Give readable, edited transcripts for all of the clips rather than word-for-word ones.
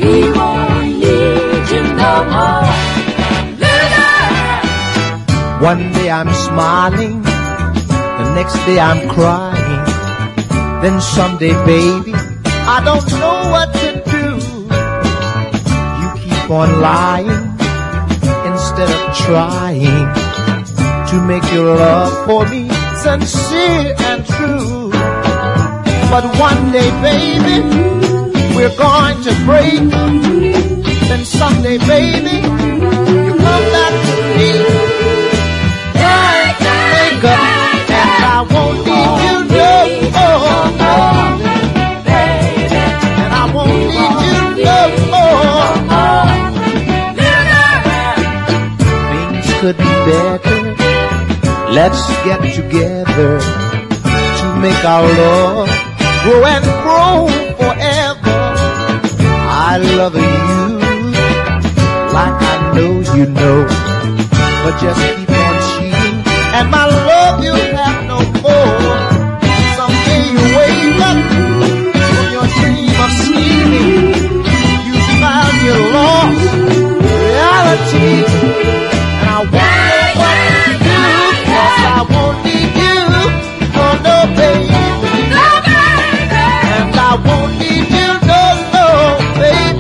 He won't need you no more. One day I'm smiling, the next day I'm crying. Then someday, baby, I don't know what to do. You keep on lying instead of trying to make your love for me sincere and true. But one day, baby, we're going to break. Then someday, baby, you come back to me. And I won't need you no more, baby. And I won't need you no more. Things could be better. Let's get together to make our love grow and grow forever. I love you like I know you know, but just keep on cheating and my love you'll have no more. Someday you wake up from your dream of sleeping, you find you're lost reality, and I wonder what to do, 'cause I won't need you, oh no baby, and I won't need you, no baby.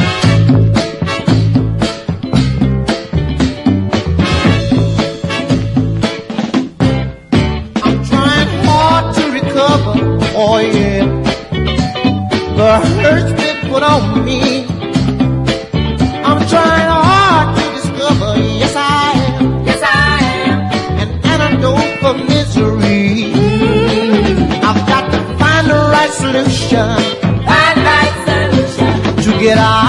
Oh yeah, the hurt's been put on me. I'm trying hard to discover, yes I am, an antidote for misery. I've got to find the right solution, to get out